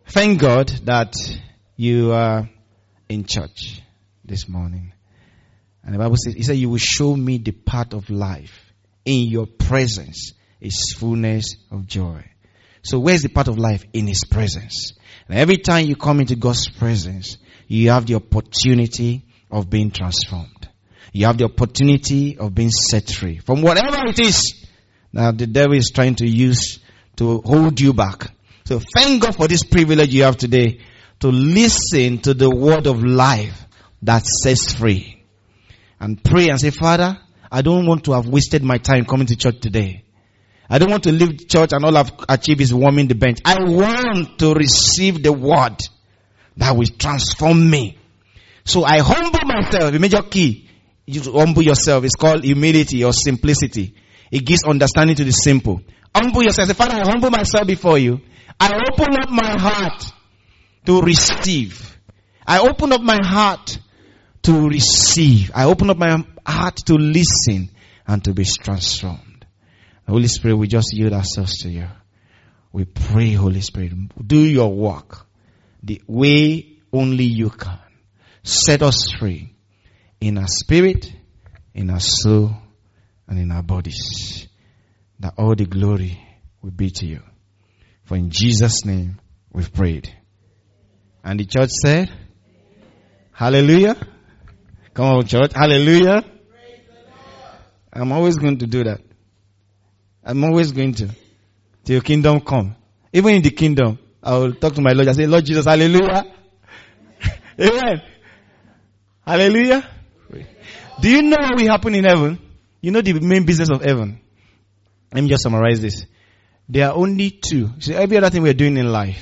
Thank God that you are in church this morning. And the Bible says, He said, you will show me the path of life. In your presence is fullness of joy. So where's the path of life? In His presence. And every time you come into God's presence, you have the opportunity of being transformed. You have the opportunity of being set free from whatever it is that the devil is trying to use to hold you back. So thank God for this privilege you have today to listen to the word of life that sets free. And pray and say, Father, I don't want to have wasted my time coming to church today. I don't want to leave church and all I've achieved is warming the bench. I want to receive the word that will transform me. So I humble myself. The major key, you humble yourself. It's called humility or simplicity. It gives understanding to the simple. Humble yourself. Say, Father, I humble myself before you. I open up my heart to receive. I open up my heart to receive. I open up my heart to listen and to be transformed. Holy Spirit, we just yield ourselves to you. We pray, Holy Spirit, do your work the way only you can. Set us free in our spirit, in our soul, and in our bodies. That all the glory will be to you. For in Jesus' name we've prayed. And the church said, hallelujah. Come on, church. Hallelujah. I'm always going to do that. I'm always going to. Till your kingdom come. Even in the kingdom, I will talk to my Lord. I say, Lord Jesus, hallelujah. Amen. Hallelujah. Do you know what will happen in heaven? You know the main business of heaven. Let me just summarize this. There are only two. So every other thing we're doing in life,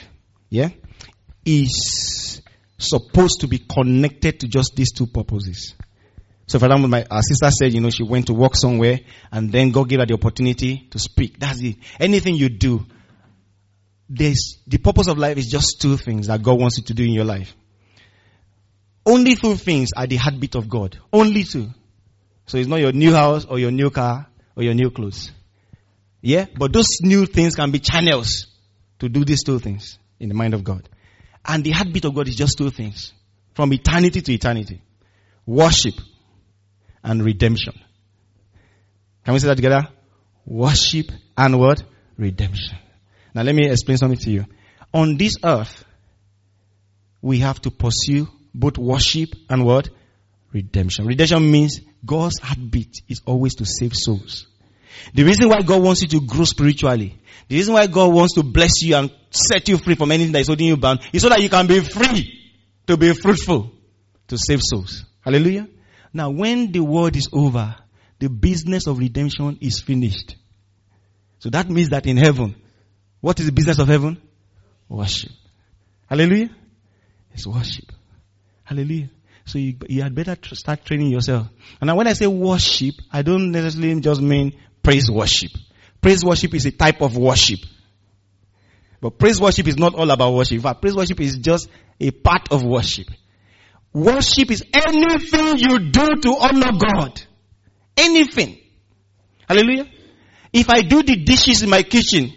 is supposed to be connected to just these two purposes. So for example, our sister said, she went to work somewhere and then God gave her the opportunity to speak. That's it. Anything you do, the purpose of life is just two things that God wants you to do in your life. Only two things are the heartbeat of God. Only two. So it's not your new house or your new car or your new clothes. Yeah? But those new things can be channels to do these two things in the mind of God. And the heartbeat of God is just two things. From eternity to eternity. Worship and redemption. Can we say that together? Worship and what? Redemption. Now let me explain something to you. On this earth, we have to pursue both worship and what? Redemption. Redemption means God's heartbeat is always to save souls. The reason why God wants you to grow spiritually, the reason why God wants to bless you and set you free from anything that is holding you bound, is so that you can be free to be fruitful, to save souls. Hallelujah. Now when the world is over, the business of redemption is finished. So that means that in heaven, what is the business of heaven? Worship. Hallelujah. It's worship. Hallelujah. So you had better start training yourself. And now when I say worship, I don't necessarily just mean praise worship. Praise worship is a type of worship. But praise worship is not all about worship. In fact, praise worship is just a part of worship. Worship is anything you do to honor God. Anything. Hallelujah. If I do the dishes in my kitchen,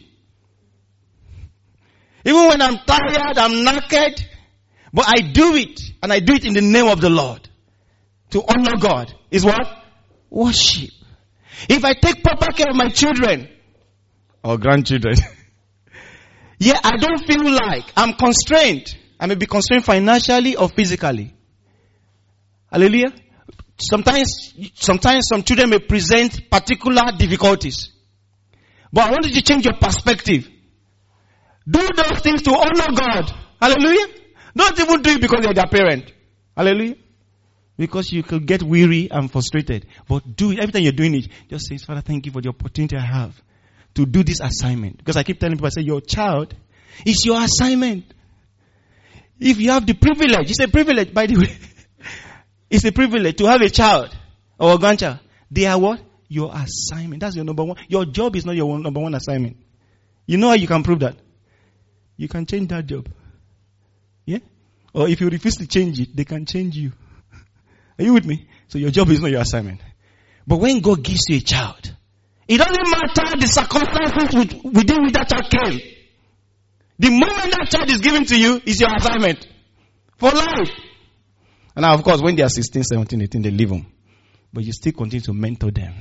even when I'm tired, I'm naked, but I do it, and I do it in the name of the Lord. To honor God is what? Worship. If I take proper care of my children, or grandchildren, I don't feel like I'm constrained. I may be constrained financially or physically. Hallelujah. Sometimes some children may present particular difficulties. But I want you to change your perspective. Do those things to honor God. Hallelujah. Don't even do it because you're their parent. Hallelujah. Because you could get weary and frustrated. But do it. Every time you're doing it, just say, Father, thank you for the opportunity I have to do this assignment. Because I keep telling people, I say, your child is your assignment. If you have the privilege, it's a privilege, by the way. It's a privilege to have a child or a grandchild. They are what? Your assignment. That's your number one. Your job is not your number one assignment. You know how you can prove that? You can change that job. Yeah? Or if you refuse to change it, they can change you. Are you with me? So your job is not your assignment. But when God gives you a child, it doesn't matter the circumstances within which that child came. The moment that child is given to you, is your assignment. For life. And now, of course, when they are 16, 17, 18, they leave them. But you still continue to mentor them.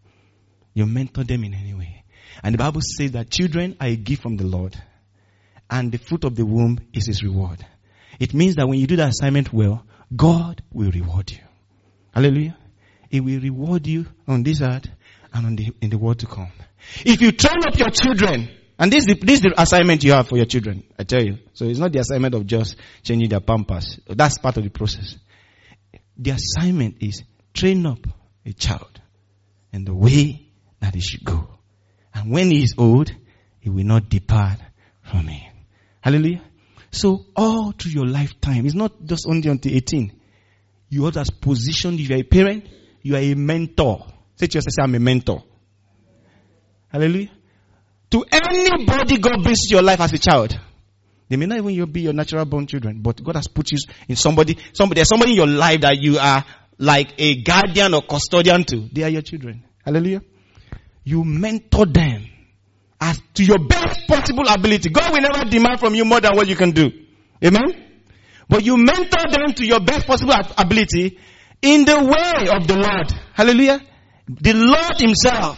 You mentor them in any way. And the Bible says that children are a gift from the Lord. And the fruit of the womb is his reward. It means that when you do the assignment well, God will reward you. Hallelujah. He will reward you on this earth and in the world to come. If you train up your children, and this is the assignment you have for your children, I tell you. So it's not the assignment of just changing their pampers. That's part of the process. The assignment is train up a child in the way that he should go. And when he is old, he will not depart from it. Hallelujah. So all through your lifetime, it's not just only until 18. You are positioned, if you are a parent, you are a mentor. Say to yourself, I'm a mentor. Hallelujah. To anybody God brings to your life as a child. They may not even be your natural born children, but God has put you in somebody, there's somebody in your life that you are like a guardian or custodian to. They are your children. Hallelujah. You mentor them as to your best possible ability. God will never demand from you more than what you can do. Amen? But you mentor them to your best possible ability in the way of the Lord. Hallelujah. The Lord himself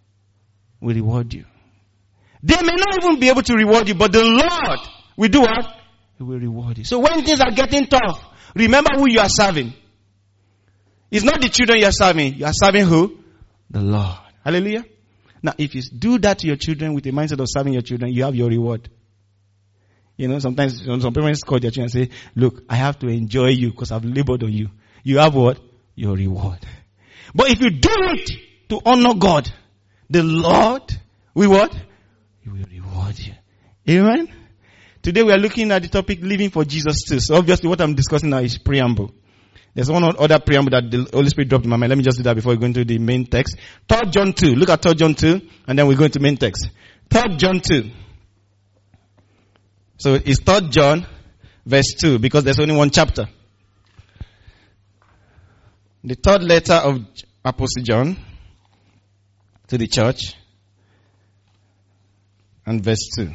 will reward you. They may not even be able to reward you, but the Lord will do what? He will reward you. So when things are getting tough, remember who you are serving. It's not the children you are serving. You are serving who? The Lord. Hallelujah. Now, if you do that to your children with the mindset of serving your children, you have your reward. You know, sometimes some parents call their children and say, look, I have to enjoy you because I've labored on you. You have what? Your reward. But if you do it to honor God, the Lord will what? He will reward you. Amen? Today we are looking at the topic living for Jesus too. So obviously what I'm discussing now is preamble. There's one other preamble that the Holy Spirit dropped in my mind. Let me just do that before we go into the main text. 3 John 2. Look at 3 John 2 and then we go into main text. 3 John 2. So it's 3 John verse 2 because there's only one chapter. The third letter of Apostle John to the church and verse 2.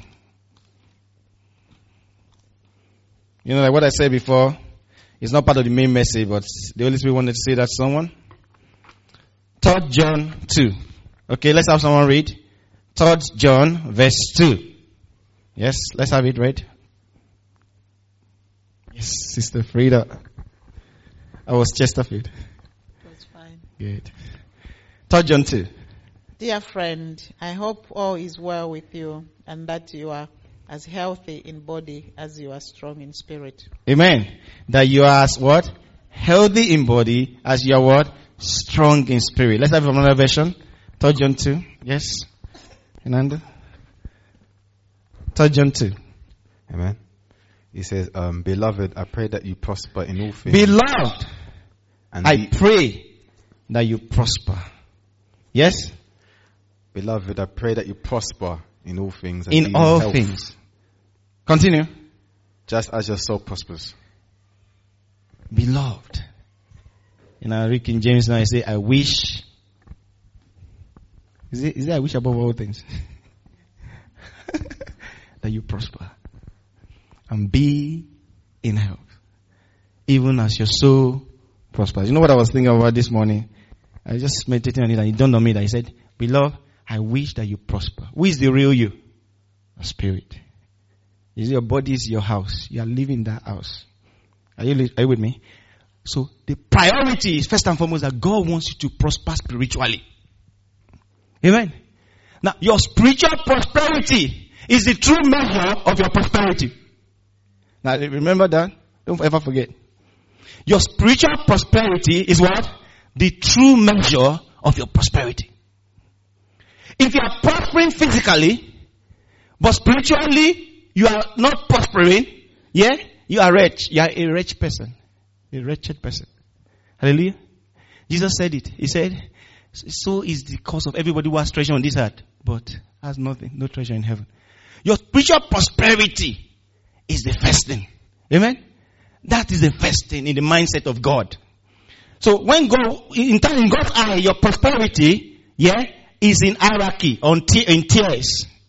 You know, like what I said before, it's not part of the main message, but the Holy Spirit wanted to say that to someone. 3 John 2. Okay, let's have someone read. 3 John verse 2. Yes, let's have it read. Yes, Sister Frida. I was Chesterfield. That's fine. Good. 3 John 2. Dear friend, I hope all is well with you and that you are as healthy in body as you are strong in spirit. Amen. That you are as what? Healthy in body as you are what? Strong in spirit. Let's have another version. 3 John 2. Yes. Fernando. 3 John 2. Amen. He says, beloved, I pray that you prosper in all things. Beloved, and I pray that you prosper. Yes? Beloved, I pray that you prosper in all things. And In all things. Continue. Just as your soul prospers. Beloved. In our Rick King James now I say, I wish. Is it I wish above all things? That you prosper. And be in health. Even as your soul prospers. You know what I was thinking about this morning? I was just meditating on it and it dawned on me that he said, beloved, I wish that you prosper. Who is the real you? A spirit. Is your body is your house. You are living in that house. Are you with me? So the priority is first and foremost that God wants you to prosper spiritually. Amen. Now your spiritual prosperity is the true measure of your prosperity. Now remember that. Don't ever forget. Your spiritual prosperity is what? The true measure of your prosperity. If you are prospering physically, but spiritually you are not prospering, yeah, you are rich. You are a rich person. A wretched person. Hallelujah. Jesus said it. He said, so is the cause of everybody who has treasure on this earth, but has nothing, no treasure in heaven. Your spiritual prosperity is the first thing. Amen? That is the first thing in the mindset of God. So when God, in God's eye, your prosperity, yeah, is in hierarchy, in tiers.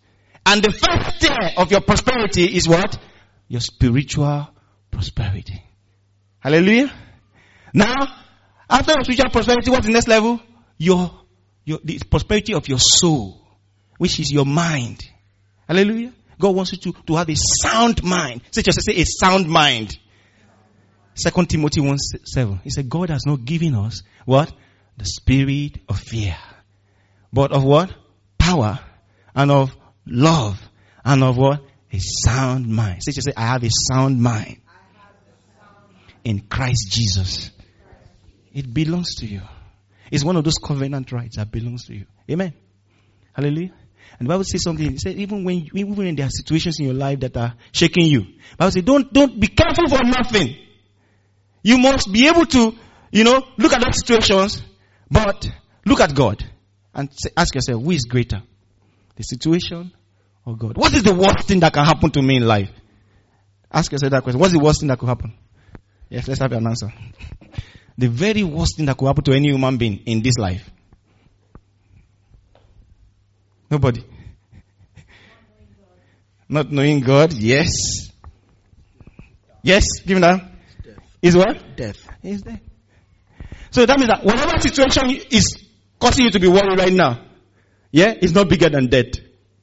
And the first tier of your prosperity is what? Your spiritual prosperity. Hallelujah. Now, after your spiritual prosperity, what's the next level? The prosperity of your soul, which is your mind. Hallelujah. God wants you to have a sound mind. Say a sound mind. 2 Timothy 1:7. He said, God has not given us what? The spirit of fear. But of what? Power. And of love. And of what? A sound mind. Say, I have a sound mind. In Christ Jesus. It belongs to you. It's one of those covenant rights that belongs to you. Amen. Hallelujah. And the Bible says something. It says even when there are situations in your life that are shaking you, the Bible says don't be careful for nothing. You must be able to, look at those situations, but look at God and ask yourself, who is greater? The situation or God? What is the worst thing that can happen to me in life? Ask yourself that question. What's the worst thing that could happen? Yes, let's have an answer. The very worst thing that could happen to any human being in this life. Nobody. Not knowing God, yes. Yes, give me that. Is what? Death. Is death. So that means that whatever situation is causing you to be worried right now, it's not bigger than death.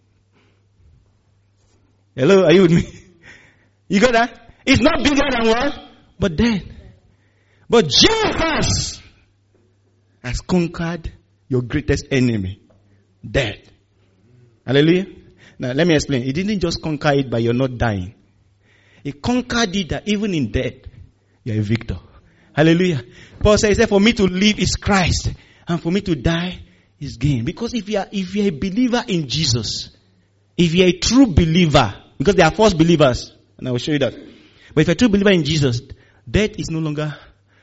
Hello, are you with me? You got that? It's not bigger than what? But death. But Jesus has conquered your greatest enemy, death. Hallelujah. Now let me explain. He didn't just conquer it by your not dying. He conquered it that even in death, you're a victor. Hallelujah. Paul says, for me to live is Christ, and for me to die is gain. Because if you're a believer in Jesus, if you're a true believer, because there are false believers, and I will show you that. But if you're a true believer in Jesus, death is no longer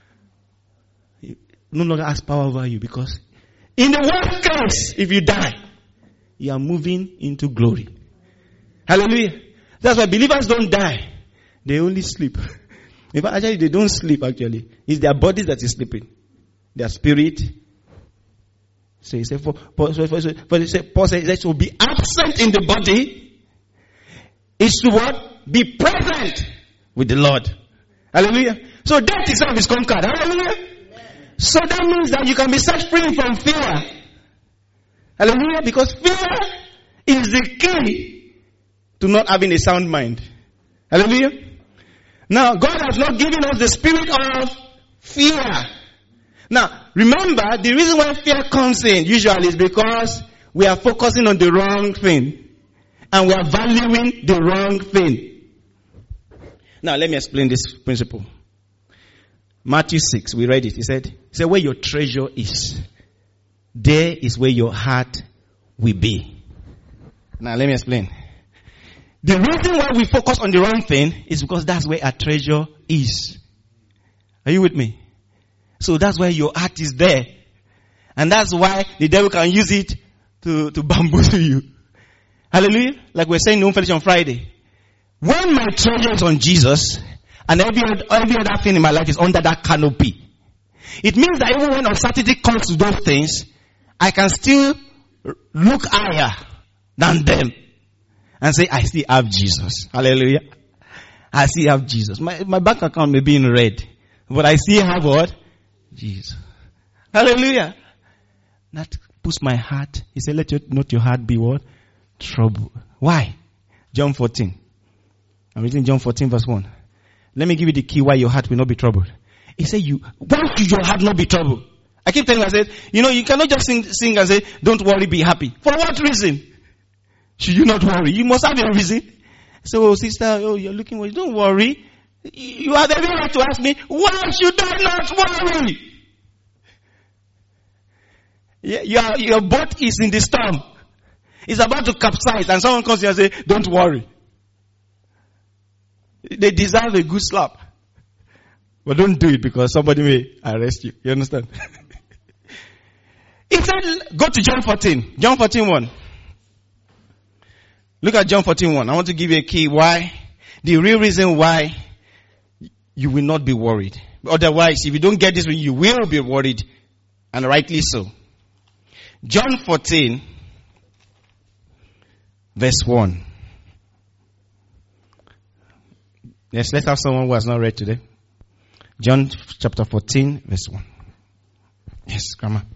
has power over you, because in the worst case, if you die, you are moving into glory. Hallelujah. That's why believers don't die. They only sleep. In fact, actually, they don't sleep, actually. It's their bodies that is sleeping. Their spirit. So he said, Paul says that to be absent in the body is to what? Be present with the Lord. Hallelujah. So death itself is conquered. Hallelujah. Amen. So that means that you can be set free from fear. Hallelujah. Because fear is the key to not having a sound mind. Hallelujah. Now, God has not given us the spirit of fear. Now, remember, the reason why fear comes in usually is because we are focusing on the wrong thing. And we are valuing the wrong thing. Now, let me explain this principle. Matthew 6, we read it. He said, where your treasure is, there is where your heart will be. Now, let me explain. The reason why we focus on the wrong thing is because that's where our treasure is. Are you with me? So that's why your heart is there. And that's why the devil can use it to bamboozle you. Hallelujah. Like we're saying in Home Fellowship on Friday. When my treasure is on Jesus, and every other thing in my life is under that canopy, it means that even when uncertainty comes to those things, I can still look higher than them. And say, I still have Jesus. Hallelujah. I still have Jesus. My bank account may be in red, but I still have what? Jesus. Hallelujah. That puts my heart. He said, not your heart be what? Trouble. Why? John 14. I'm reading John 14 verse 1. Let me give you the key why your heart will not be troubled. He said, why should your heart not be troubled? I keep telling you, I said, you cannot just sing and say, don't worry, be happy. For what reason? Should you not worry? You must have a reason. So, sister, you're looking worried. Don't worry. You have every right to ask me, why should I not worry? Your boat is in the storm. It's about to capsize, and someone comes here and says, don't worry. They deserve a good slap. But don't do it because somebody may arrest you. You understand? He said, go to John 14. John 14:1. Look at John 14:1. I want to give you a key why. The real reason why you will not be worried. Otherwise, if you don't get this, you will be worried. And rightly so. John 14, verse 1. Yes, let's have someone who has not read today. John chapter 14, verse 1. Yes, come on.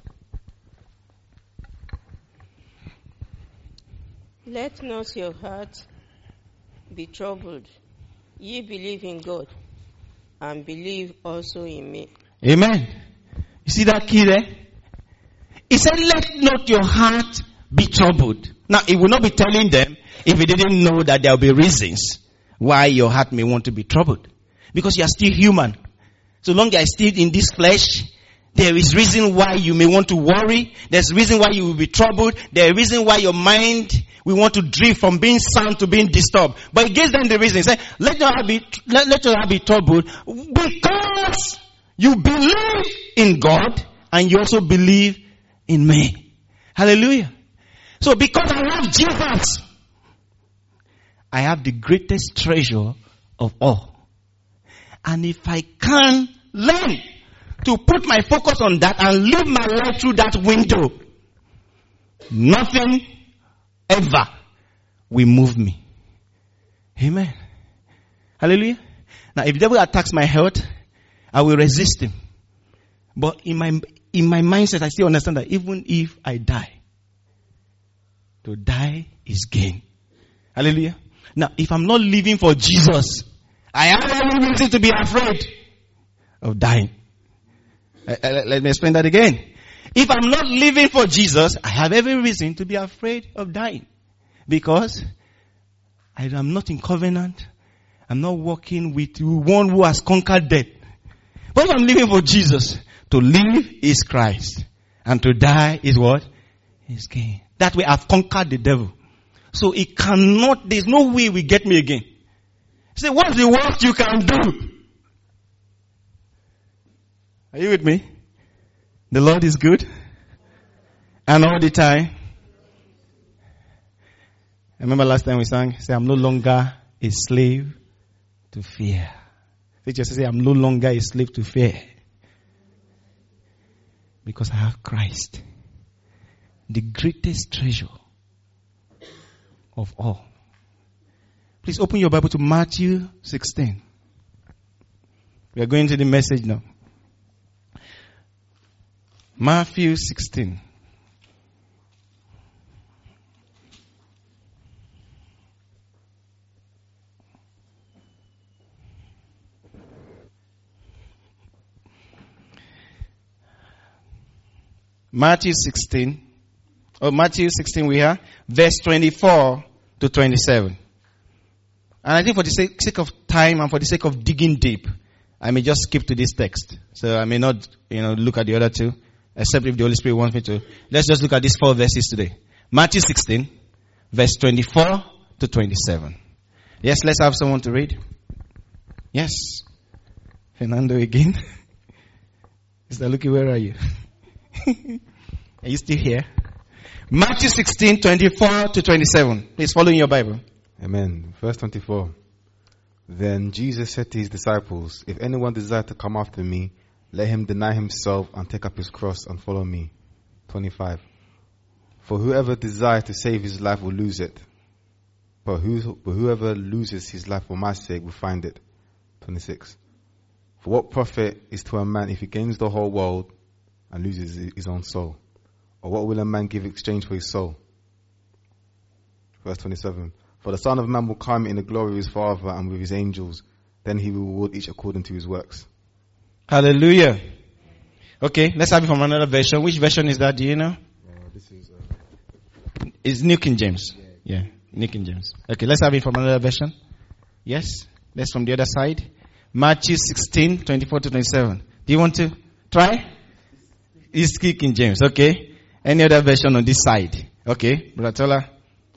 Let not your heart be troubled. Ye believe in God, and believe also in me. Amen. You see that key there? He said, let not your heart be troubled. Now, he will not be telling them if he didn't know that there will be reasons why your heart may want to be troubled. Because you are still human. So long as you are still in this flesh, there is reason why you may want to worry. There's reason why you will be troubled. There is reason why your mind will want to drift from being sound to being disturbed. But he gives them the reason. He said, let your heart be troubled because you believe in God and you also believe in me. Hallelujah. So because I love Jesus, I have the greatest treasure of all. And if I can learn to put my focus on that and live my life through that window, nothing ever will move me. Amen. Hallelujah. Now if the devil attacks my health, I will resist him. But in my mindset, I still understand that even if I die, to die is gain. Hallelujah. Now, if I'm not living for Jesus, I have every reason to be afraid of dying. Let me explain that again. If I'm not living for Jesus, I have every reason to be afraid of dying. Because I am not in covenant. I'm not walking with one who has conquered death. But if I'm living for Jesus, to live is Christ. And to die is what? Is gain. That way I've conquered the devil. So it cannot, there's no way we get me again. Say, what's the worst you can do? Are you with me? The Lord is good. And all the time. I remember last time we sang, say, I'm no longer a slave to fear. They just say, I'm no longer a slave to fear. Because I have Christ. The greatest treasure of all. Please open your Bible to Matthew 16. We are going to the message now. Matthew 16. Matthew 16 we have verse 24 to 27. And I think for the sake of time and for the sake of digging deep, I may just skip to this text. So I may not, look at the other two, except if the Holy Spirit wants me to. Let's just look at these 4 verses today. Matthew 16, verse 24 to 27. Yes, let's have someone to read. Yes. Fernando again. Mr. Lucky, where are you? Are you still here? Matthew 16, 24 to 27. Please follow in your Bible. Amen. Verse 24. Then Jesus said to his disciples, if anyone desires to come after me, let him deny himself and take up his cross and follow me. 25. For whoever desires to save his life will lose it. But whoever loses his life for my sake will find it. 26. For what profit is to a man if he gains the whole world and loses his own soul? Or what will a man give in exchange for his soul? Verse 27. For the Son of Man will come in the glory of his Father and with his angels. Then he will reward each according to his works. Hallelujah. Okay, let's have it from another version. Which version is that? Do you know? This is... It's New King James. Yeah, New King James. Okay, let's have it from another version. Yes, that's from the other side. Matthew 16, 24 to 27. Do you want to try? It's New King James. Okay. Any other version on this side? Okay, Brother Tola.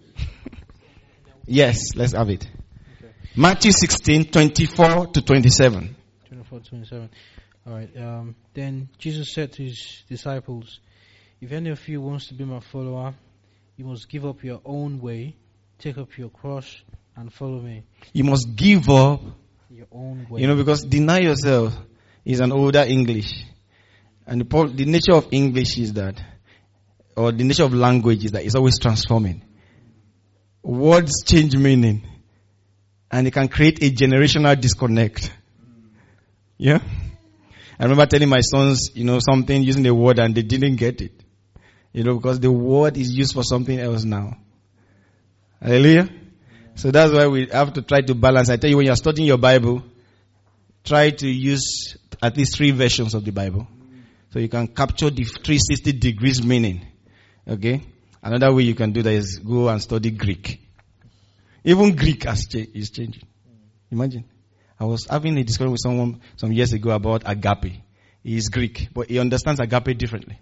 Yes, let's have it. Okay. Matthew 16, 24 to 27. 24 to 27. Alright, then Jesus said to his disciples, if any of you wants to be my follower, you must give up your own way, take up your cross, and follow me. You must give up your own way. Because deny yourself is an older English. And the nature of English is that, or the nature of language is that it's always transforming. words change meaning. And it can create a generational disconnect. Yeah? I remember telling my sons, something using a word and they didn't get it. Because the word is used for something else now. Hallelujah? So that's why we have to try to balance. I tell you, when you're studying your Bible, try to use at least 3 versions of the Bible. So you can capture the 360 degrees meaning. Okay? Another way you can do that is go and study Greek. Even Greek is changing. Imagine. I was having a discussion with someone some years ago about agape. He is Greek, but he understands agape differently.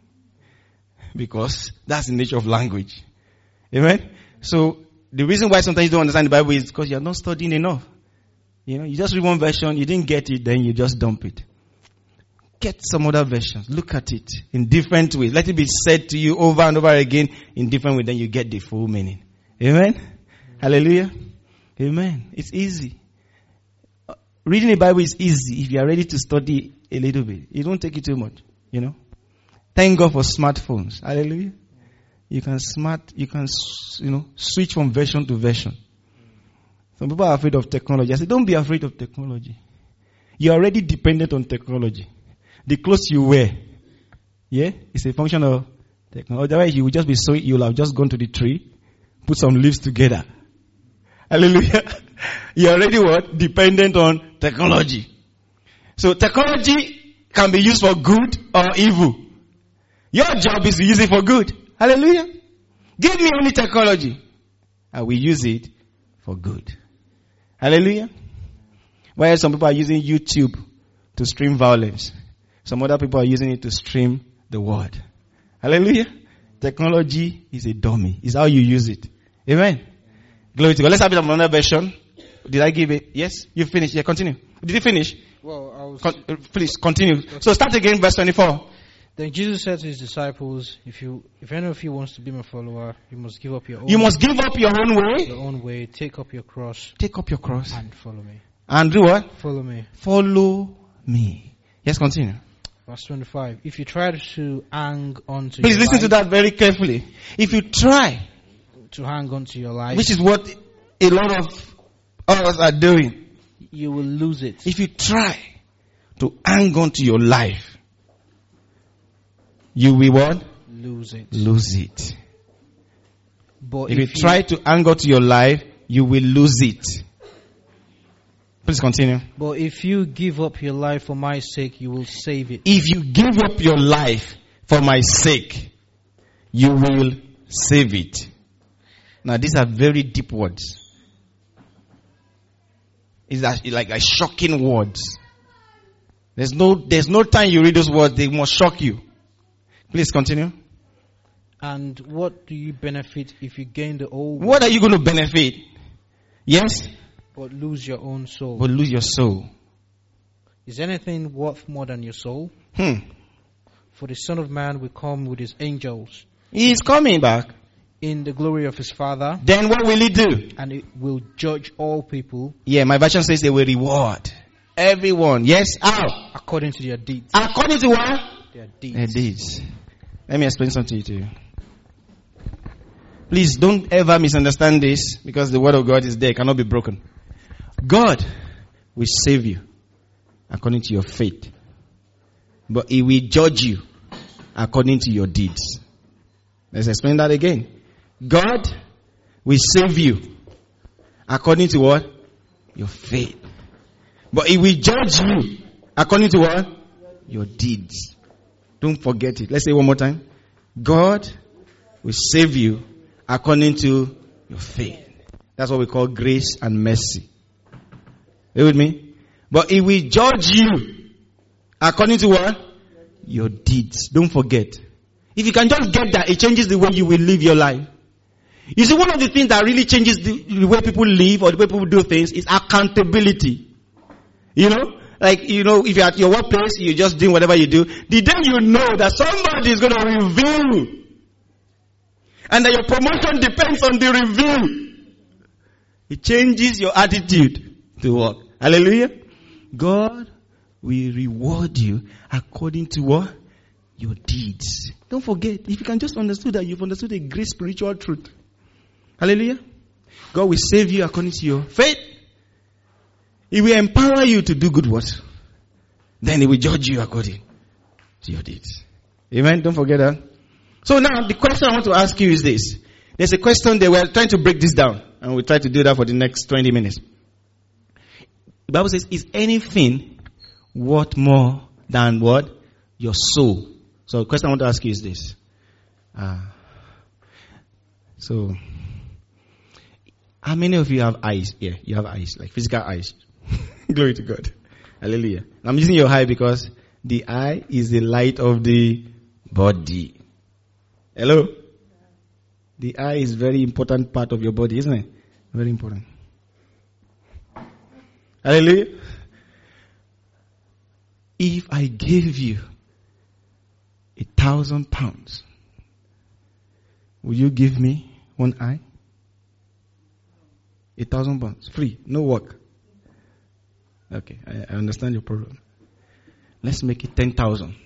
Because that's the nature of language. Amen? So, the reason why sometimes you don't understand the Bible is because you're not studying enough. You just read one version, you didn't get it, then you just dump it. Get some other versions. Look at it in different ways. Let it be said to you over and over again in different ways, then you get the full meaning. Amen? Hallelujah? Amen. It's easy. Reading the Bible is easy if you are ready to study a little bit. It won't take you too much, Thank God for smartphones. Hallelujah. You can switch from version to version. Some people are afraid of technology. I say, don't be afraid of technology. You're already dependent on technology. The clothes you wear, it's a function of technology. Otherwise, you will just be you'll have just gone to the tree, put some leaves together. Hallelujah. You're already what? Dependent on technology. So technology can be used for good or evil. Your job is to use it for good. Hallelujah. Give me only technology. I will use it for good. Hallelujah. While some people are using YouTube to stream violence, some other people are using it to stream the word. Hallelujah. Technology is a dummy. It's how you use it. Amen. Glory to God. Let's have it on another version. Did I give it? Yes? You finished? Yeah, continue. Did you finish? Well, please continue. Okay. So start again, verse 24. Then Jesus said to his disciples, if any of you wants to be my follower, you must give up your own. You must give up your own way. Your own way. Take up your cross. Take up your cross. And follow me. And do what? Follow me. Follow me. Yes, continue. Verse 25. If you try to hang on to Please your listen life, to that very carefully. If you try to hang on to your life, which is what a lot of us are doing, you will lose it. If you try to hang on to your life, you will what? Lose it. Lose it. But if you try to hang on to your life, you will lose it. Please continue. But if you give up your life for my sake, you will save it. If you give up your life for my sake, you will save it. Now these are very deep words. It's like shocking words. There's no time you read those words, they must shock you. Please continue. And what do you benefit if you gain the whole world? What are you going to benefit? Yes? But lose your own soul. But lose your soul. Is anything worth more than your soul? For the Son of Man will come with his angels. He is coming back. In the glory of his Father. Then what will he do? And it will judge all people. Yeah, my version says they will reward everyone. Yes? How? According to their deeds. According to what? Their deeds. Their deeds. Let me explain something to you. Please don't ever misunderstand this, because the word of God is there, it cannot be broken. God will save you according to your faith, but he will judge you according to your deeds. Let's explain that again. God will save you according to what? Your faith. But he will judge you according to what? Your deeds. Don't forget it. Let's say it one more time. God will save you according to your faith. That's what we call grace and mercy. Are you with me? But he will judge you according to what? Your deeds. Don't forget. If you can just get that, it changes the way you will live your life. You see, one of the things that really changes the way people live or the way people do things is accountability. Like, if you're at your workplace, you're just doing whatever you do. The day you know that somebody is going to review you, and that your promotion depends on the review, it changes your attitude to work. Hallelujah. God will reward you according to what? Your deeds. Don't forget, if you can just understand that, you've understood a great spiritual truth. Hallelujah. God will save you according to your faith. He will empower you to do good works. Then He will judge you according to your deeds. Amen. Don't forget that. So now the question I want to ask you is this. There's a question there. We're trying to break this down. And we'll try to do that for the next 20 minutes. The Bible says, is anything worth more than what? Your soul. So the question I want to ask you is this. So, how many of you have eyes here? You have eyes, like physical eyes. Glory to God. Hallelujah. I'm using your eye because the eye is the light of the body. Hello? The eye is very important part of your body, isn't it? Very important. Hallelujah. If I gave you 1,000 pounds, will you give me one eye? 1,000 pounds. Free. No work. Okay. I understand your problem. Let's make it 10,000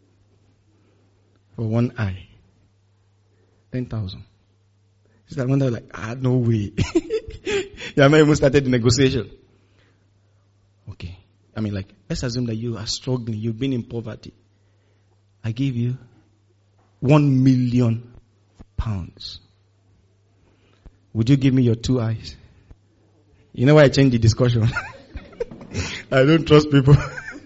for one eye. 10,000. Is that one that like, no way. You have not even started the negotiation. Okay. I mean, like, let's assume that you are struggling. You've been in poverty. I give you 1 million pounds. Would you give me your 2 eyes? You know why I changed the discussion? I don't trust people.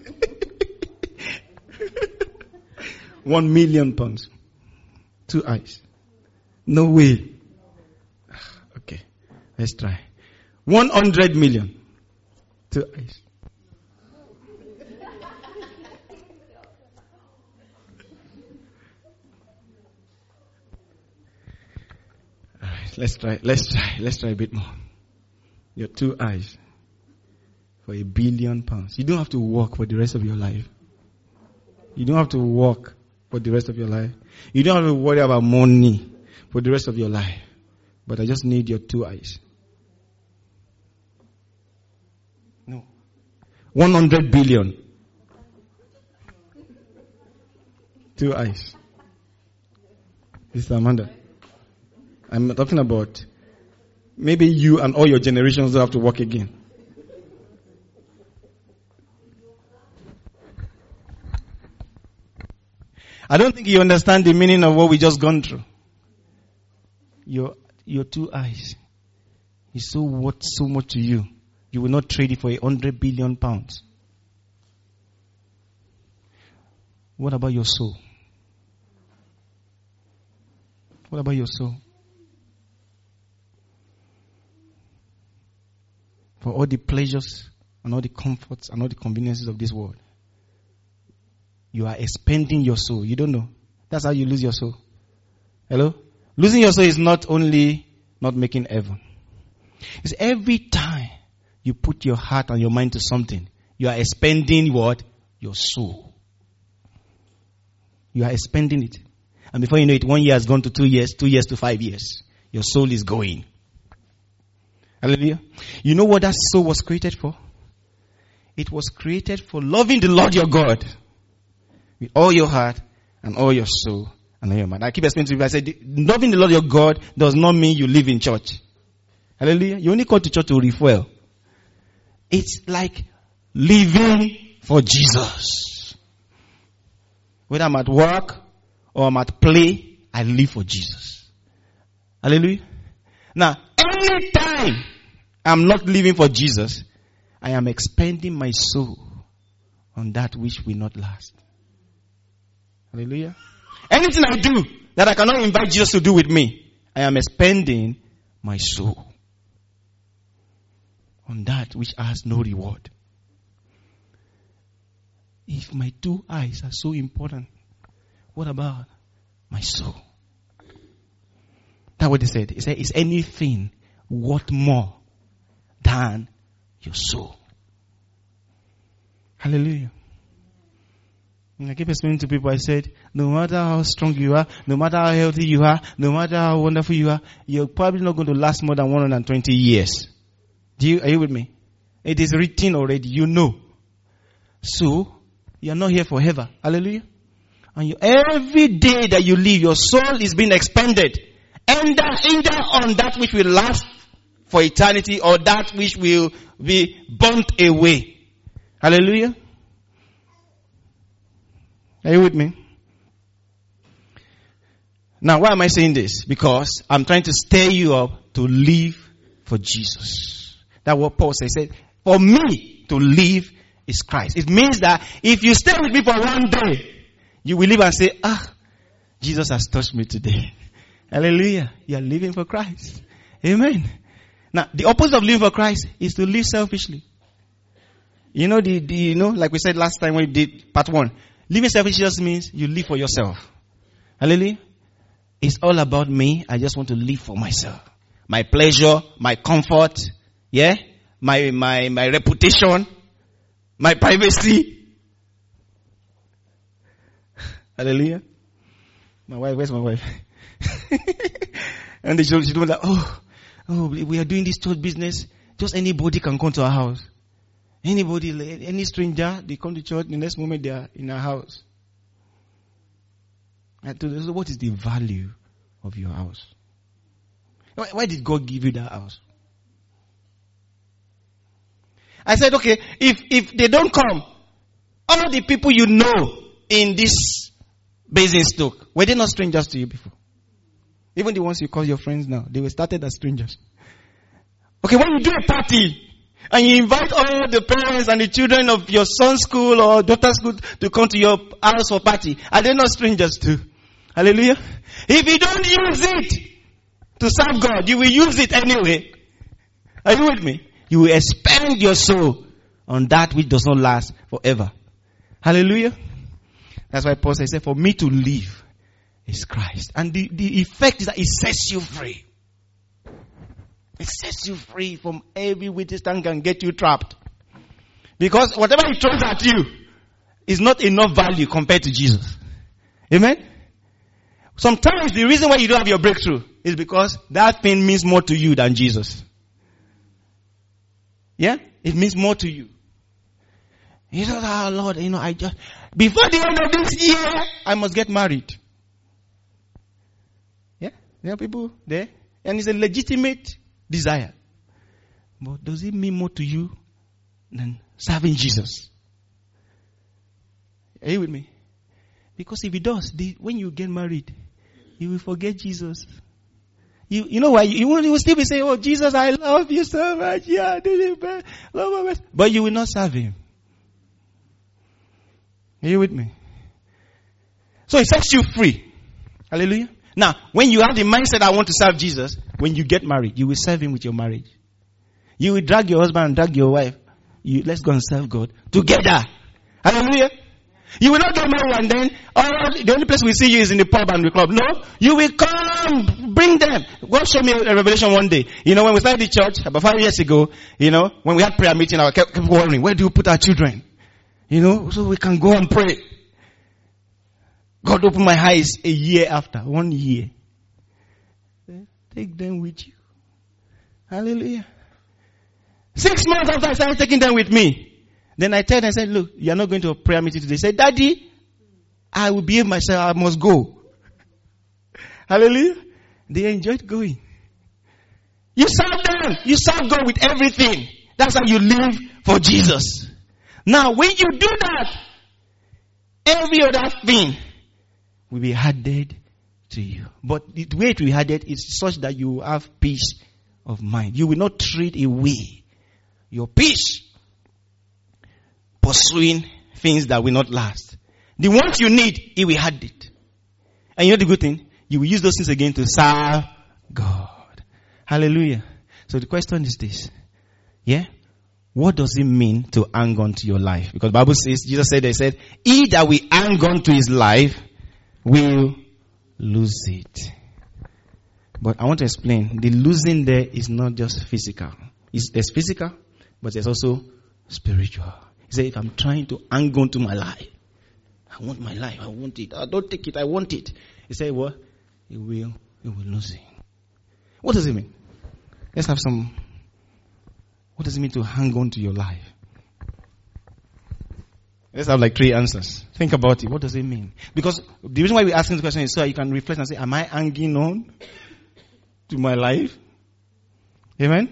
1 million pounds. 2 eyes. No way. Okay. Let's try. 100 million. 2 eyes. Alright, let's try a bit more. Your 2 eyes. For 1 billion pounds. You don't have to work for the rest of your life. You don't have to work for the rest of your life. You don't have to worry about money for the rest of your life. But I just need your 2 eyes. No. 100 billion. 2 eyes. Sister Amanda. I'm talking about maybe you and all your generations don't have to work again. I don't think you understand the meaning of what we just gone through. Your 2 eyes is so worth so much to you. You will not trade it for 100 billion pounds. What about your soul? What about your soul? For all the pleasures and all the comforts and all the conveniences of this world, you are expending your soul. You don't know. That's how you lose your soul. Hello? Losing your soul is not only not making heaven. It's every time you put your heart and your mind to something, you are expending what? Your soul. You are expending it. And before you know it, 1 year has gone to 2 years, 2 years to 5 years. Your soul is going. Hallelujah. You know what that soul was created for? It was created for loving the Lord your God with all your heart and all your soul and all your mind. I keep explaining to you, I said, loving the Lord your God does not mean you live in church. Hallelujah. You only come to church to refuel. It's like living for Jesus. Whether I'm at work or I'm at play, I live for Jesus. Hallelujah. Now, anytime I'm not living for Jesus, I am expending my soul on that which will not last. Hallelujah. Anything I do that I cannot invite Jesus to do with me, I am expending my soul on that which has no reward. If my 2 eyes are so important, what about my soul? That's what they said. He said, is anything worth more than your soul? Hallelujah. And I keep explaining to people, I said, no matter how strong you are, no matter how healthy you are, no matter how wonderful you are, you're probably not going to last more than 120 years. Are you with me? It is written already, you know. So, you are not here forever. Hallelujah. And every day that you live, your soul is being expended. either on that which will last for eternity or that which will be burnt away. Hallelujah. Are you with me? Now, why am I saying this? Because I'm trying to stir you up to live for Jesus. That's what Paul said. He said, for me to live is Christ. It means that if you stay with me for one day, you will live and say, Jesus has touched me today. Hallelujah. You are living for Christ. Amen. Now, the opposite of living for Christ is to live selfishly. You know, like we said last time when we did part 1, living selfishly just means you live for yourself. Hallelujah. It's all about me. I just want to live for myself. My pleasure, my comfort, yeah, my reputation, my privacy. Hallelujah. My wife, where's my wife? And she told me that, we are doing this church business. Just anybody can come to our house. Anybody, any stranger, they come to church, the next moment they are in our house. I told her, so what is the value of your house? Why did God give you that house? I said, okay, if they don't come, all the people you know in this Basingstoke, were they not strangers to you before? Even the ones you call your friends now, they were started as strangers. Okay, when you do a party, and you invite all the parents and the children of your son's school or daughter's school to come to your house for party, are they not strangers too? Hallelujah. If you don't use it to serve God, you will use it anyway. Are you with me? You will expend your soul on that which does not last forever. Hallelujah. That's why Paul said, for me to live is Christ. And the effect is that it sets you free. It sets you free from every witness that can get you trapped. Because whatever he throws at you is not enough value compared to Jesus. Amen? Sometimes the reason why you don't have your breakthrough is because that thing means more to you than Jesus. Yeah? It means more to you. You know, Lord, I just, before the end of this year, I must get married. Yeah? There are people there. And it's a legitimate desire. But does it mean more to you than serving Jesus? Are you with me? Because if it does, when you get married, you will forget Jesus. You know why? You will still be saying, oh, Jesus, I love you so much. Yeah, but you will not serve him. Are you with me? So it sets you free. Hallelujah. Now, when you have the mindset, I want to serve Jesus, when you get married, you will serve him with your marriage. You will drag your husband and drag your wife. Let's go and serve God together. Hallelujah. You will not get married and then, the only place we see you is in the pub and the club. No, you will come, bring them. God showed me a revelation one day. When we started the church, about 5 years ago, when we had prayer meeting, I kept wondering, where do you put our children? So we can go and pray. God opened my eyes a year after, 1 year. Take them with you. Hallelujah. 6 months after I started taking them with me, then I told them, I said, look, you are not going to a prayer meeting today. They said, Daddy, I will behave myself, I must go. Hallelujah. They enjoyed going. You serve them. You serve God with everything. That's how you live for Jesus. Now, when you do that, every other thing will be added to you. But the way it will be added is such that you will have peace of mind. You will not trade away your peace pursuing things that will not last. The ones you need, he will add it. And you know the good thing? You will use those things again to serve God. Hallelujah. So the question is this. Yeah? What does it mean to hang on to your life? Because the Bible says, Jesus said, he that will hang on to his life will lose it. But I want to explain. The losing there is not just physical. There's physical, but there's also spiritual. He said, if I'm trying to hang on to my life, I want my life, I want it. I don't take it, I want it. He said, what? You will lose it. What does it mean? Let's have some. What does it mean to hang on to your life? Let's have like 3 answers. Think about it. What does it mean? Because the reason why we're asking the question is so you can reflect and say, am I hanging on to my life. Amen?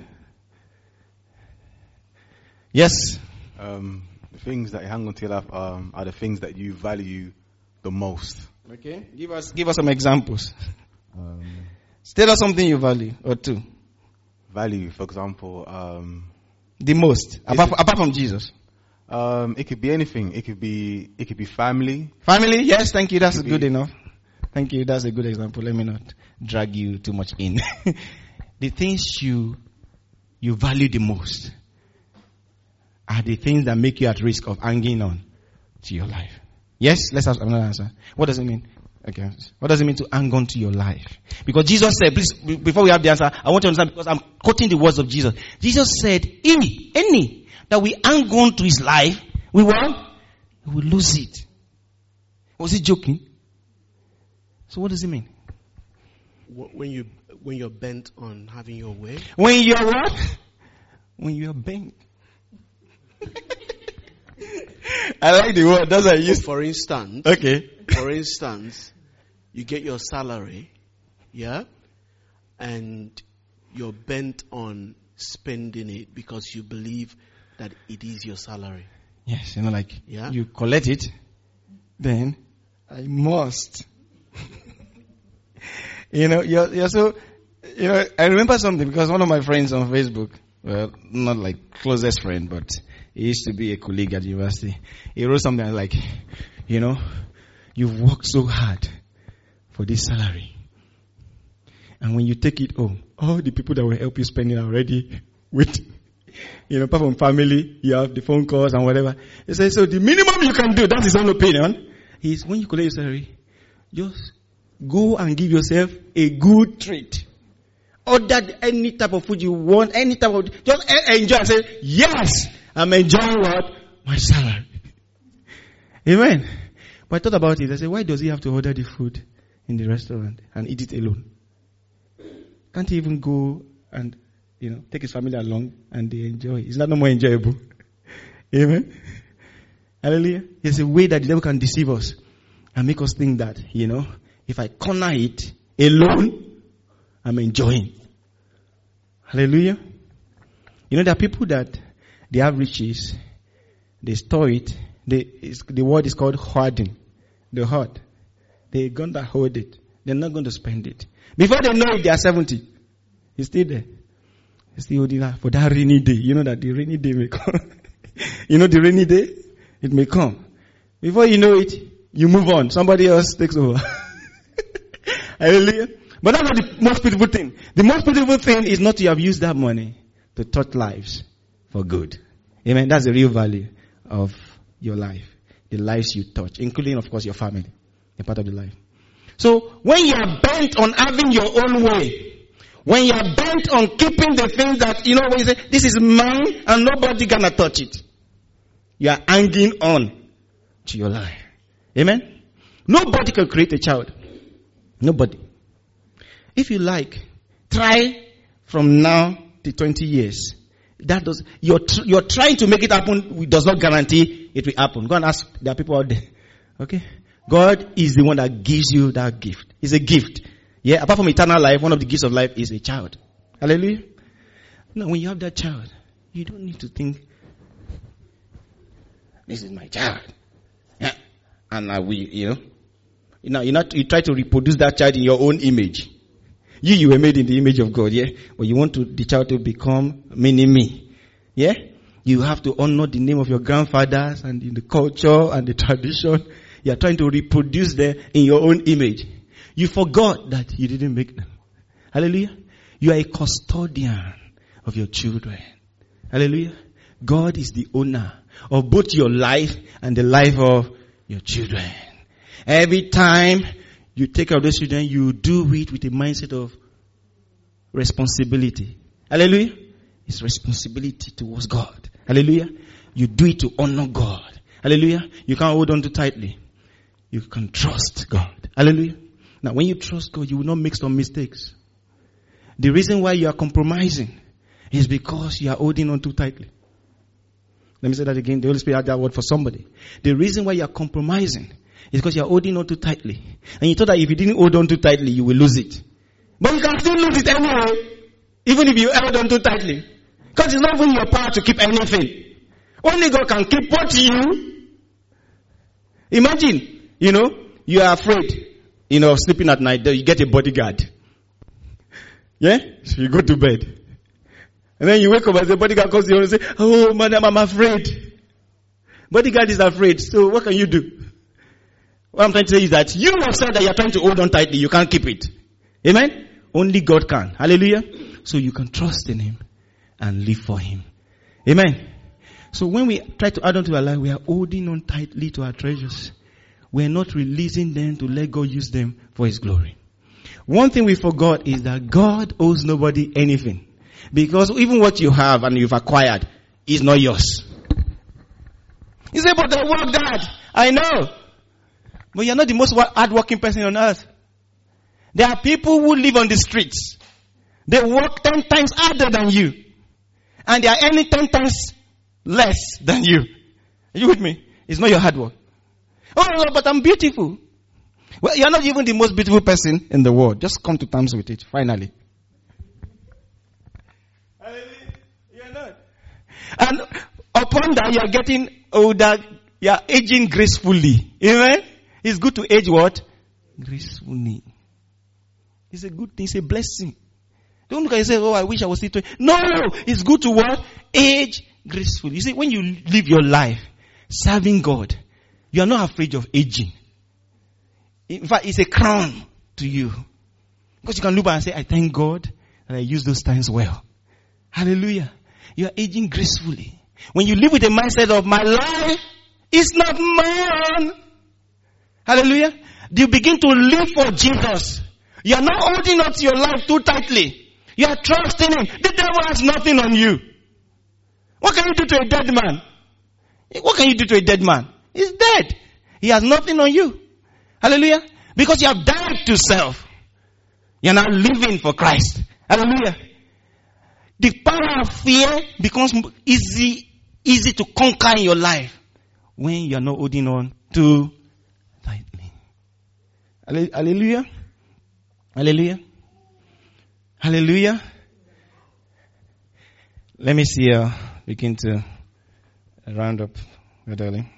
Yes? The things that you hang on to your life are the things that you value the most. Okay. Give us some examples. Tell us something you value, or two. Value, for example, the most, apart from Jesus. It could be anything. It could be family. Family, yes, thank you. That's good enough. Thank you. That's a good example. Let me not drag you too much in. The things you value the most are the things that make you at risk of hanging on to your life. Yes, let's have another answer. What does it mean? Okay. What does it mean to hang on to your life? Because Jesus said, please, before we have the answer, I want to understand, because I'm quoting the words of Jesus. Jesus said, any that we hang on to his life, we will lose it. Was he joking? So what does it mean? When you're bent on having your way. When you're what? When you're bent. I like the word. That's what I use. For instance. Okay. For instance, you get your salary, yeah, and you're bent on spending it because you believe that it is your salary. Yes, you collect it, then I must. You're so, I remember something because one of my friends on Facebook, well, not like closest friend, but he used to be a colleague at university. He wrote something like, you've worked so hard for this salary. And when you take it home, all the people that will help you spend it already with, apart from family, you have the phone calls and whatever. He says, so the minimum you can do, that's his own opinion, is when you collect your salary, just go and give yourself a good treat. Order any type of food you want, just enjoy and say, yes, I'm enjoying what? My salary. Amen. But I thought about it. I said, why does he have to order the food in the restaurant and eat it alone? Can't he even go and, take his family along and they enjoy? Is that no more enjoyable? Amen. Hallelujah. There's a way that the devil can deceive us and make us think that, if I corner it alone, I'm enjoying. Hallelujah. There are people that they have riches, they store it. The word is called hoarding. They hoard. They're going to hold it. They're not going to spend it. Before they know it, they are 70. It's still there. It's still holding that for that rainy day. You know that the rainy day may come. The rainy day, it may come. Before you know it, you move on. Somebody else takes over. Hallelujah. But that's not the most beautiful thing. The most beautiful thing is not to have used that money to touch lives for good. Amen. That's the real value of your life. The lives you touch, including, of course, your family. They're part of the life. So, when you are bent on having your own way, when you are bent on keeping the things that, when you say, this is mine and nobody gonna touch it, you are hanging on to your life. Amen? Nobody can create a child. Nobody. If you like, try from now to 20 years. You're trying to make it happen, it does not guarantee it will happen. Go and ask, there are people out there. Okay? God is the one that gives you that gift. It's a gift. Yeah, apart from eternal life, one of the gifts of life is a child. Hallelujah. Now, when you have that child, you don't need to think, this is my child. Yeah. And I will, you try to reproduce that child in your own image. You were made in the image of God, yeah? But you want the child to become mini-me. Yeah? You have to honor the name of your grandfathers and in the culture and the tradition. You are trying to reproduce them in your own image. You forgot that you didn't make them. Hallelujah. You are a custodian of your children. Hallelujah. God is the owner of both your life and the life of your children. Every time you take care of those children, you do it with a mindset of responsibility. Hallelujah. It's responsibility towards God. Hallelujah. You do it to honor God. Hallelujah. You can't hold on too tightly. You can trust God. Hallelujah. Now, when you trust God, you will not make some mistakes. The reason why you are compromising is because you are holding on too tightly. Let me say that again. The Holy Spirit had that word for somebody. The reason why you are compromising is because you are holding on too tightly. And you thought that if you didn't hold on too tightly, you will lose it. But you can still lose it anyway, even if you held on too tightly. Because it's not even your power to keep anything. Only God can keep what you... Imagine, you are afraid, of sleeping at night, you get a bodyguard. Yeah? So you go to bed. And then you wake up and the bodyguard comes to you and say, oh, madam, I'm afraid. Bodyguard is afraid. So what can you do? What I'm trying to say is that you have said that you're trying to hold on tightly. You can't keep it. Amen? Only God can. Hallelujah. So you can trust in Him and live for Him. Amen. So when we try to add on to our life, we are holding on tightly to our treasures. We're not releasing them to let God use them for His glory. One thing we forgot is that God owes nobody anything. Because even what you have and you've acquired is not yours. You say, but I worked hard. I know. But you're not the most hardworking person on earth. There are people who live on the streets. They work 10 times harder than you. And they are earning 10 times less than you. Are you with me? It's not your hard work. Oh, no, but I'm beautiful. Well, you're not even the most beautiful person in the world. Just come to terms with it, finally. You're not. And upon that, you're getting older. You're aging gracefully. Amen? It's good to age what? Gracefully. It's a good thing. It's a blessing. Don't look at it and say, oh, I wish I was still 20. No, it's good to what? Age gracefully. You see, when you live your life serving God, you are not afraid of aging. In fact, it's a crown to you. Because you can look back and say, I thank God that I used those times well. Hallelujah. You are aging gracefully. When you live with the mindset of my life is not mine. Hallelujah. You begin to live for Jesus. You are not holding on to your life too tightly. You are trusting Him. The devil has nothing on you. What can you do to a dead man? What can you do to a dead man? He's dead. He has nothing on you. Hallelujah. Because you have died to self. You are now living for Christ. Hallelujah. The power of fear becomes easy to conquer in your life when you are not holding on too tightly. Hallelujah. Hallelujah. Hallelujah. Let me see, begin to round up, darling.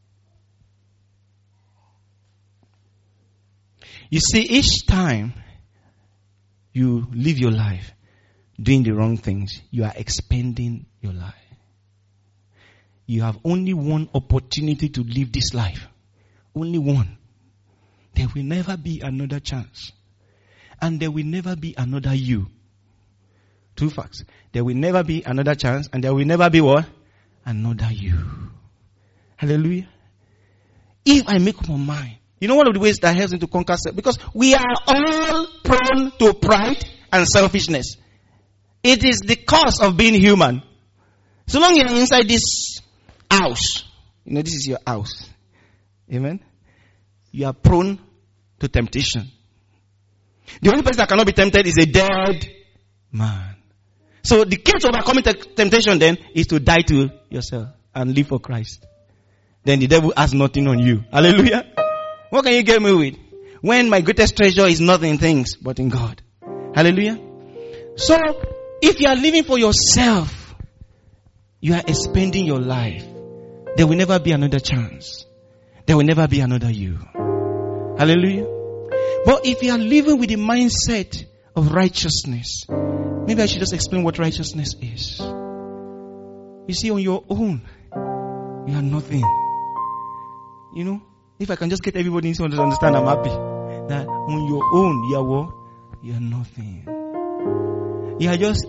You see, each time you live your life doing the wrong things, you are expending your life. You have only one opportunity to live this life. Only one. There will never be another chance. And there will never be another you. Two facts. There will never be another chance, and there will never be what? Another you. Hallelujah. If I make up my mind, you know one of the ways that helps me to conquer self? Because we are all prone to pride and selfishness. It is the cause of being human. So long you're inside this house, this is your house. Amen? You are prone to temptation. The only person that cannot be tempted is a dead man. So the key to overcoming temptation then is to die to yourself and live for Christ. Then the devil has nothing on you. Hallelujah. What can you get me with? When my greatest treasure is not in things, but in God. Hallelujah. So, if you are living for yourself, you are expending your life. There will never be another chance. There will never be another you. Hallelujah. But if you are living with the mindset of righteousness, maybe I should just explain what righteousness is. You see, on your own, you are nothing. If I can just get everybody to understand, I'm happy. That on your own, you are what? You are nothing. You are just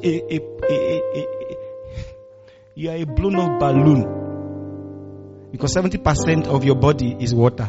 you are a blown up balloon. Because 70% of your body is water.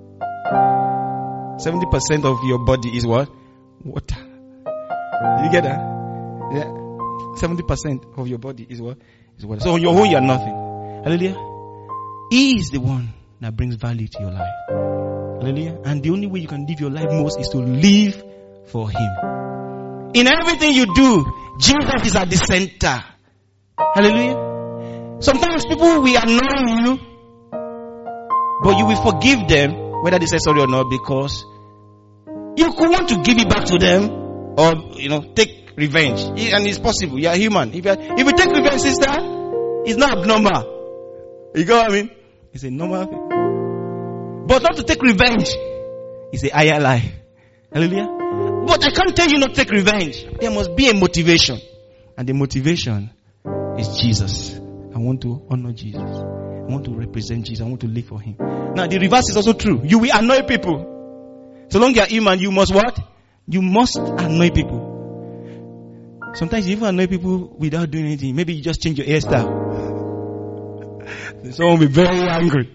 70% of your body is what? Water. Did you get that? Yeah. 70% of your body is what? Is water. So on your own, you are nothing. Hallelujah. He is the one that brings value to your life. Hallelujah. And the only way you can live your life most is to live for Him. In everything you do, Jesus is at the center. Hallelujah. Sometimes people will annoy you, but you will forgive them, whether they say sorry or not, because you could want to give it back to them, or take revenge. And it's possible. You are human. If you take revenge, sister, it's not abnormal. You go what I mean? It's a normal thing. But not to take revenge is a higher lie. Hallelujah. But I can't tell you not to take revenge. There must be a motivation. And the motivation is Jesus. I want to honor Jesus. I want to represent Jesus. I want to live for Him. Now the reverse is also true. You will annoy people. So long you are human, you must what? You must annoy people. Sometimes you even annoy people without doing anything. Maybe you just change your hairstyle. Someone will be very angry.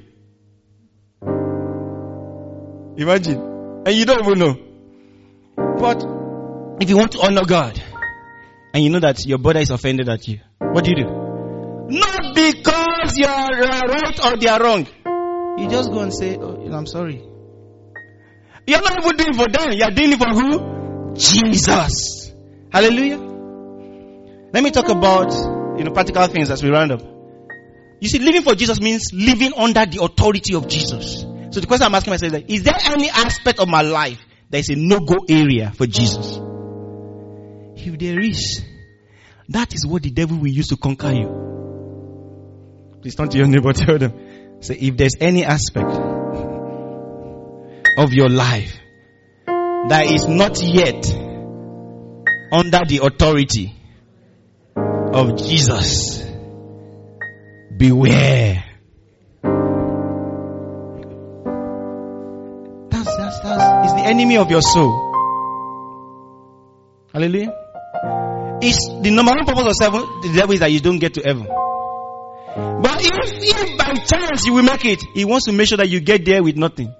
Imagine. And you don't even know. But if you want to honor God, and you know that your brother is offended at you, what do? Not because you are right or they are wrong. You just go and say, oh, I'm sorry. You're not even doing it for them. You're doing it for who? Jesus. Hallelujah. Let me talk about, practical things as we round up. You see, living for Jesus means living under the authority of Jesus. So the question I'm asking myself is there any aspect of my life that is a no-go area for Jesus? If there is, that is what the devil will use to conquer you. Please turn to your neighbor, tell them. Say, if there's any aspect of your life that is not yet under the authority of Jesus, beware. It's the enemy of your soul. Hallelujah. It's the number one purpose of the devil is that you don't get to heaven. But if by chance you will make it, he wants to make sure that you get there with nothing.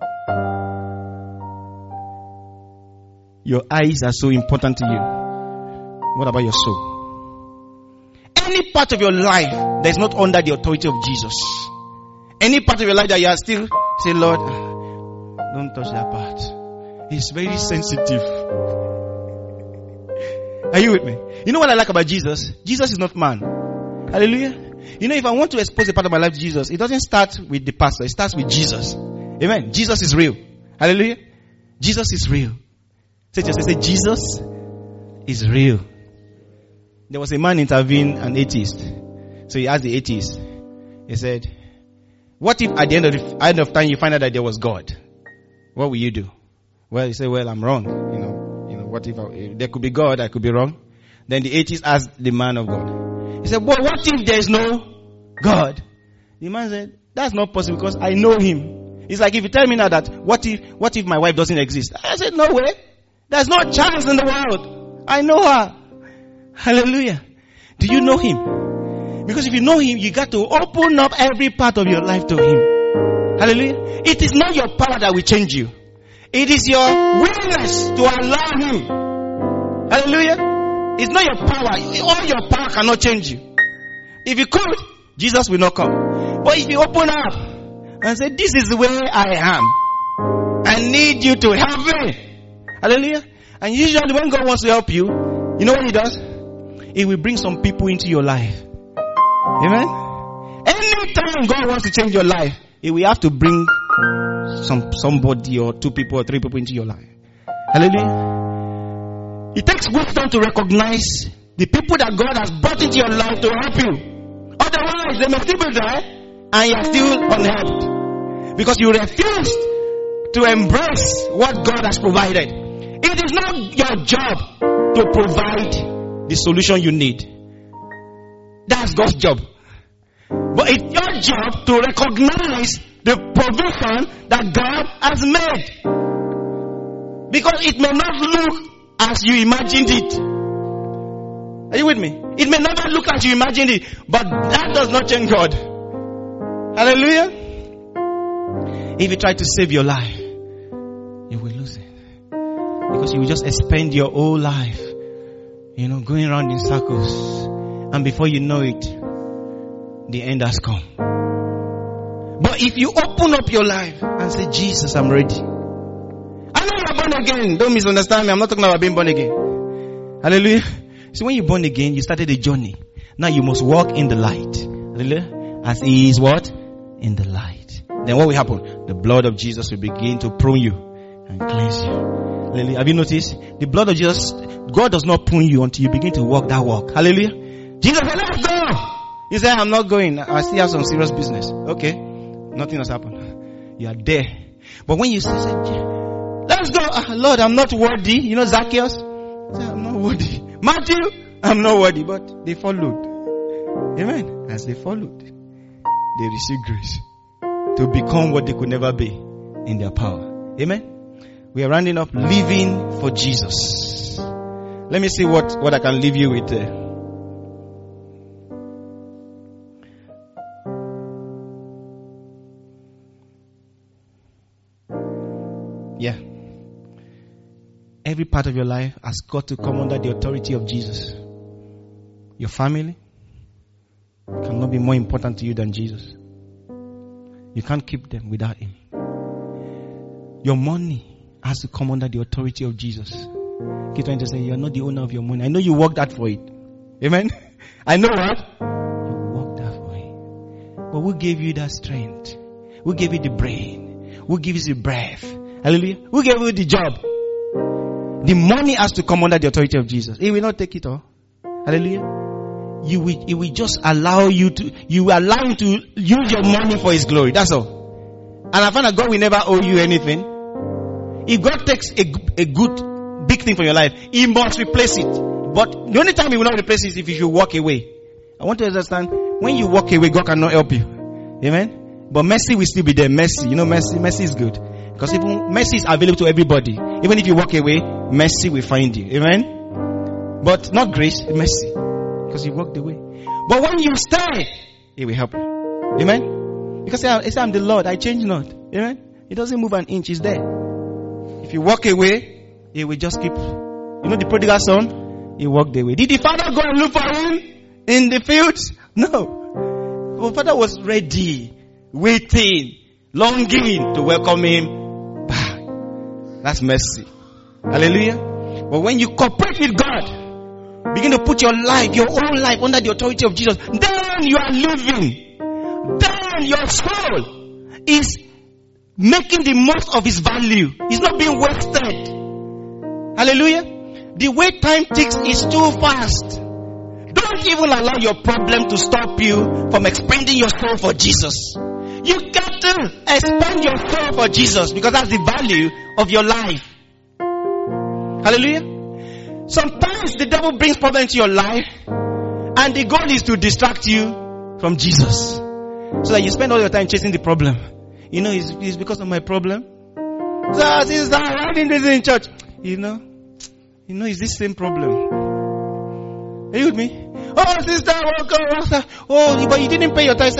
Your eyes are so important to you. What about your soul? Any part of your life that is not under the authority of Jesus, any part of your life that you are still say, Lord, don't touch that part. It's very sensitive. Are you with me? You know what I like about Jesus? Jesus is not man. Hallelujah. If I want to expose a part of my life to Jesus, it doesn't start with the pastor. It starts with Jesus. Amen. Jesus is real. Hallelujah. Jesus is real. Say Jesus is real. There was a man interviewing an atheist. So he asked the atheist. He said, what if at the end of time you find out that there was God? What will you do? Well, he said, I'm wrong. What if there could be God, I could be wrong? Then the atheist asked the man of God. He said, well, what if there is no God? The man said, that's not possible because I know Him. It's like if you tell me now that, what if my wife doesn't exist? I said, no way. There's no chance in the world. I know her. Hallelujah. Do you know Him? Because if you know Him, you got to open up every part of your life to Him. Hallelujah. It is not your power that will change you. It is your willingness to allow Him. Hallelujah. It's not your power. All your power cannot change you. If you could, Jesus will not come. But if you open up and say, this is where I am, I need you to help me. Hallelujah. And usually when God wants to help you, you know what He does? He will bring some people into your life. Amen. Anytime God wants to change your life, He will have to bring somebody or two people or three people into your life. Hallelujah. It takes wisdom to recognize the people that God has brought into your life to help you. Otherwise, they may still be there and you are still unhelped. Because you refused to embrace what God has provided. It is not your job to provide the solution you need. That's God's job. But it's your job to recognize the provision that God has made. Because it may not look as you imagined it. Are you with me? It may never look as you imagined it, but that does not change God. Hallelujah. If you try to save your life, you will lose it. Because you will just spend your whole life, going around in circles. And before you know it, the end has come. But if you open up your life and say, Jesus, I'm ready. I know you're born again. Don't misunderstand me. I'm not talking about being born again. Hallelujah. So when you're born again, you started a journey. Now you must walk in the light. Hallelujah. As He is what? In the light. Then what will happen? The blood of Jesus will begin to prune you and cleanse you. Hallelujah. Have you noticed? The blood of Jesus, God does not prune you until you begin to walk that walk. Hallelujah. Jesus said, let's go. He said, I'm not going. I still have some serious business. Okay. Nothing has happened. You are there. But when you say, let's go. Lord, I'm not worthy. You know Zacchaeus? He said, I'm not worthy. Matthew, I'm not worthy. But they followed. Amen. As they followed, they received grace to become what they could never be in their power. Amen. We are rounding up living for Jesus. Let me see what I can leave you with. Yeah. Every part of your life has got to come under the authority of Jesus. Your family cannot be more important to you than Jesus. You can't keep them without Him. Your money has to come under the authority of Jesus. Keep trying to say, you're not the owner of your money. I know you worked hard for it. Amen? I know what? You worked hard for it. But who gave you that strength? Who gave you the brain? Who gives you breath? Hallelujah. Who gave you the job? The money has to come under the authority of Jesus. He will not take it all. Hallelujah. He will just allow you to, you will allow Him to use your money for His glory. That's all. And I find that God will never owe you anything. If God takes a good, big thing from your life, He must replace it. But the only time He will not replace it is if you walk away. I want to understand, when you walk away, God cannot help you. Amen? But mercy will still be there. Mercy. You know, mercy is good. Because even mercy is available to everybody. Even if you walk away, mercy will find you. Amen? But not grace, mercy. Because you walked away. But when you stay, He will help you. Amen? Because He said, I'm the Lord, I change not. Amen? He doesn't move an inch, He's there. If you walk away, He will just keep. You know the prodigal son? He walked away. Did the father go and look for him in the fields? No. The father was ready, waiting, longing to welcome him back. That's mercy. Hallelujah. But when you cooperate with God, begin to put your life, your own life, under the authority of Jesus, then you are living. Then your soul is making the most of its value. It's not being wasted. Hallelujah. The way time ticks is too fast. Don't even allow your problem to stop you from expending your soul for Jesus. You got to expend your soul for Jesus, because that's the value of your life. Hallelujah. Sometimes the devil brings problem into your life, and the goal is to distract you from Jesus, so that you spend all your time chasing the problem. You know, it's because of my problem. So, sister, why didn't this in church? You know, it's this same problem. Are you with me? Oh, sister, oh, but you didn't pay your tithe.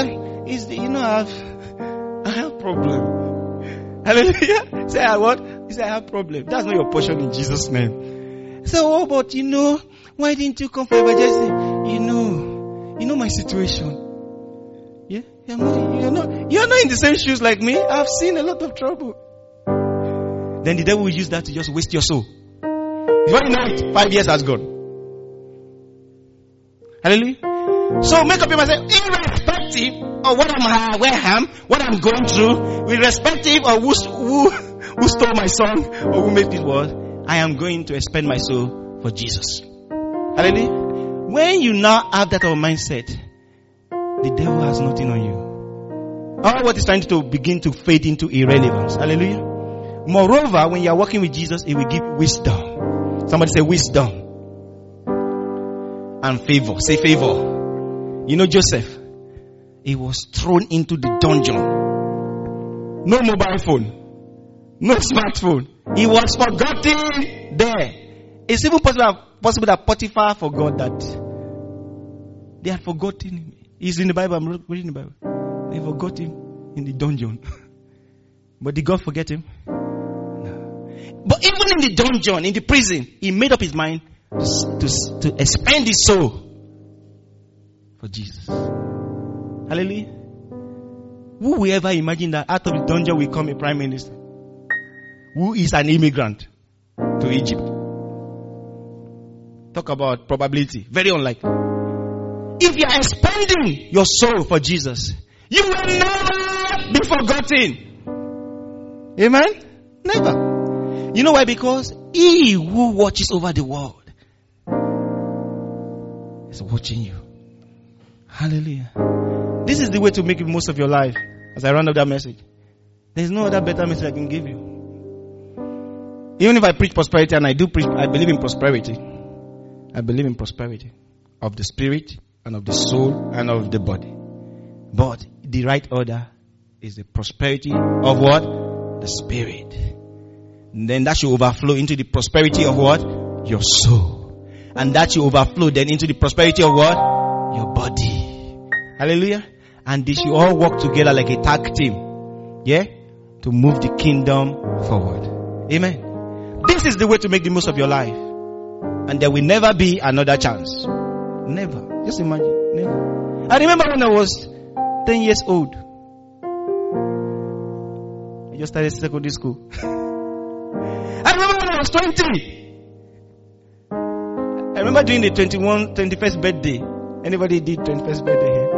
I have problem. Hallelujah. Say, what? He said, I have problem. That's not your portion in Jesus' name. So, but why didn't you come for evangelism? You know my situation. Yeah? You're not in the same shoes like me. I've seen a lot of trouble. Then the devil will use that to just waste your soul. Before you know it, 5 years has gone. Hallelujah. So make up your mind, say, irrespective of what I'm going through, irrespective of who stole my song or who made this world, I am going to expend my soul for Jesus. Hallelujah. When you now have that mindset, the devil has nothing on you. All what is trying to begin to fade into irrelevance. Hallelujah. Moreover, when you are working with Jesus, He will give wisdom. Somebody say wisdom. And favor. Say favor. You know Joseph, he was thrown into the dungeon. No mobile phone. No smartphone. He was forgotten there. It's even possible that Potiphar forgot that. They had forgotten him. He's in the Bible. I'm reading the Bible. They forgot him in the dungeon. But did God forget him? No. But even in the dungeon, in the prison, he made up his mind to expend his soul for Jesus. Hallelujah. Who will ever imagine that out of the dungeon will come a prime minister who is an immigrant to Egypt? Talk about probability. Very unlikely. If you are expending your soul for Jesus, you will never be forgotten. Amen? Never. You know why? Because He who watches over the world is watching you. Hallelujah. This is the way to make the most of your life. As I round up that message, there's no other better message I can give you. Even if I preach prosperity, and I do preach, I believe in prosperity. I believe in prosperity of the spirit and of the soul and of the body. But the right order is the prosperity of what? The spirit. And then that should overflow into the prosperity of what? Your soul. And that should overflow then into the prosperity of what? Your body. Hallelujah. And they should all work together like a tag team. Yeah? To move the kingdom forward. Amen. This is the way to make the most of your life. And there will never be another chance. Never. Just imagine. Never. I remember when I was 10 years old. I just started secondary school. I remember when I was 20. I remember doing the 21st birthday. Anybody did 21st birthday here?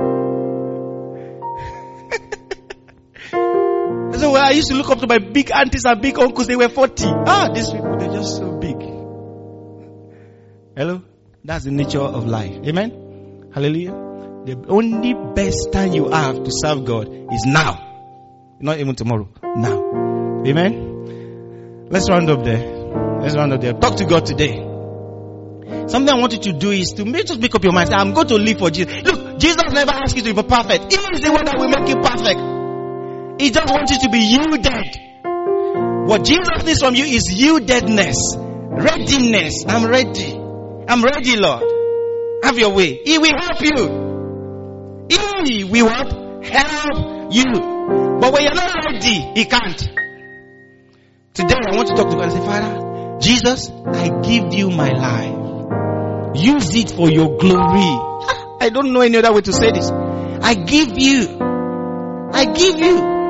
So I used to look up to my big aunties and big uncles. They were 40. These people, they're just so big. Hello? That's the nature of life. Amen? Hallelujah. The only best time you have to serve God is now. Not even tomorrow. Now. Amen? Let's round up there. Talk to God today. Something I want you to do is to just make up your mind. Say, I'm going to live for Jesus. Look, Jesus never asked you to be perfect. Even if the one that will make you perfect. He just wants you to be yielded. What Jesus needs from you is yieldedness. Readiness. I'm ready. I'm ready, Lord. Have your way. He will help you. He will what? Help you. But when you're not ready, He can't. Today I want to talk to God and say, Father, Jesus, I give you my life. Use it for your glory. I don't know any other way to say this. I give you.